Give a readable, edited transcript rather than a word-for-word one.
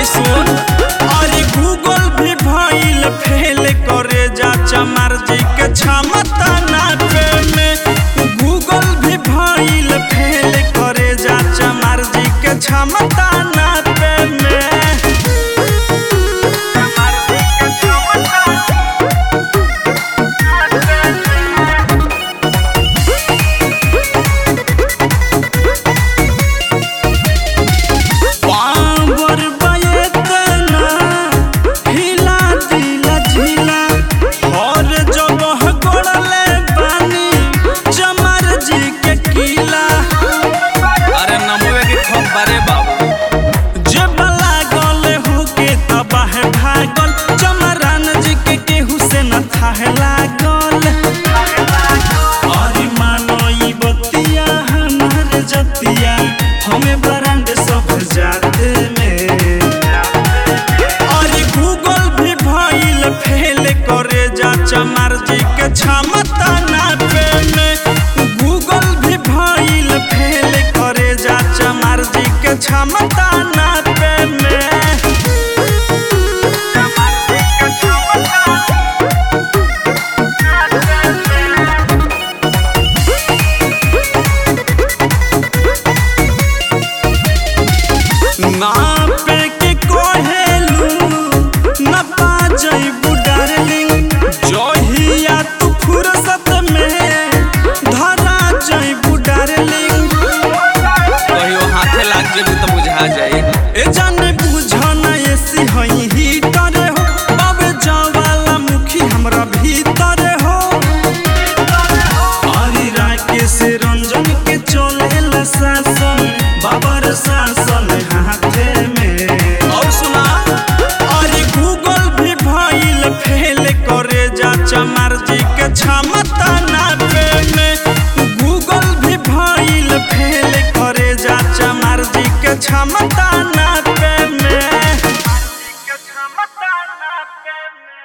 सुन अरे गूगल भी भइल फेल करे जा चमार जी के क्षमता नापे में। गूगल भी भइल फेल करे जा चमार जी के क्षमता नापे में। हमें ब्रांड सब जाते में अरे गूगल भी भइल फेल करे जा चमार जी के क्षमता नापे में। गूगल भी भइल फेल करे जा चमार जी के क्षमता नापे में। नापे के कोहेलू न पा जइबू डार्लिंग जहिया तू फुर्सत में धरा जइबू डार्लिंग। कहियो हाथे लाग जेबू त बुझा जाई ए जाने बुझना ऐसी हई हीटर हो बाबे जवाला मुखी हमरा भीतर हो। अरे राकेश रंजन के चलेला शासन बाबर शासन हाथे में। और सुना अरे गूगल भी भइल फेल करे जा चमार जी के क्षमता नापे में। गूगल भी भइल फेल करे जा चमार जी के क्षमता नापे में।